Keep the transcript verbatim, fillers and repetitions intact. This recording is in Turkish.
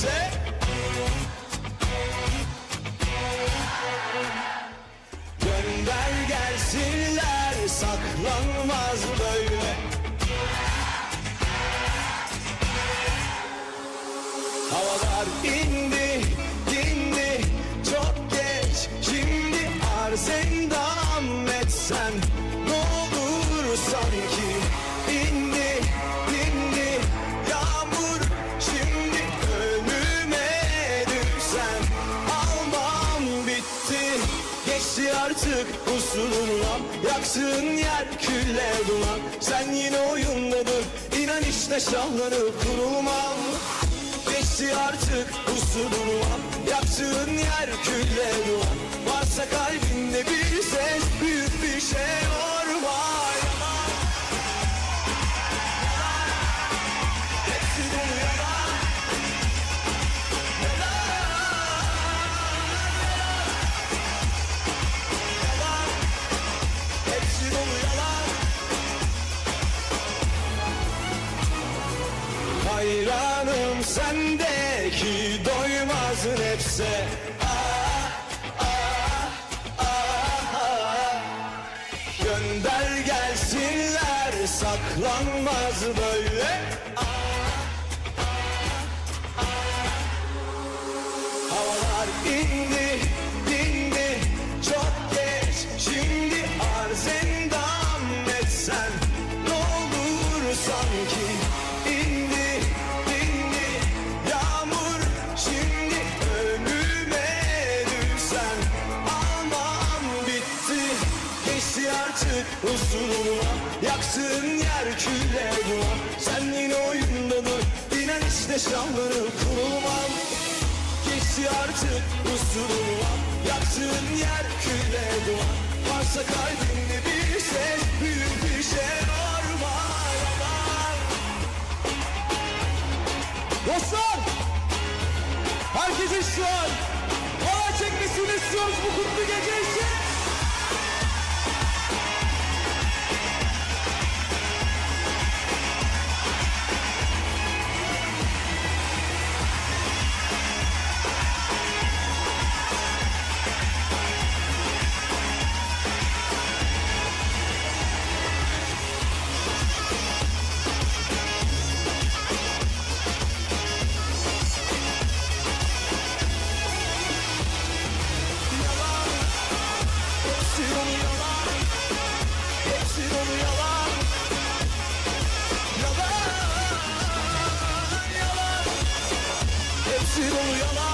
nefse. Gönder gelsinler, saklanmaz böyle. Havalar indi, dindi, çok geç. Şimdi arz endam etsen ne olur sanki. İndi, dindi, yağmur, şimdi önüme düşsen almam bitti. Geçti artık usulunla, yaksın yer külle duman. Sen yine oyunda dur, inan işte şahlanıp kurulmam. Geçti artık usulunla, yaktığın yer külle duman. Varsa kalbinde bir ses, büyük bir şey yorma. Yalan, yalan, hepsi dolu yalan. Yalan, hepsi dolu yalan. Hayranım sendeki doymaz nefse. Ah, ah, ah, ah. Gönder gelsinler, saklanmaz böyle. Ah, ah, ah. Havalar indi, dindi, çok geç. Şimdi arz endam etsen ne olur sanki. İndi, dindi, yağmur, şimdi önüme düşsen almam bitti. Geçti artık usuluna, yaksın yer külle duman. Sen yine oyunda dur, inan işte şahlanıp kurulmam. Geçti artık usuluna, yaksın yer külle duman. Varsa kalbinde bir ses, büyük bir şey yorma. Yalan. Dostlar, herkesin şu an hava çekmesini istiyoruz bu kutlu gece için. Hepsi dolu yalan, hepsi dolu yalan. Yalan, yalan, hepsi dolu yalan.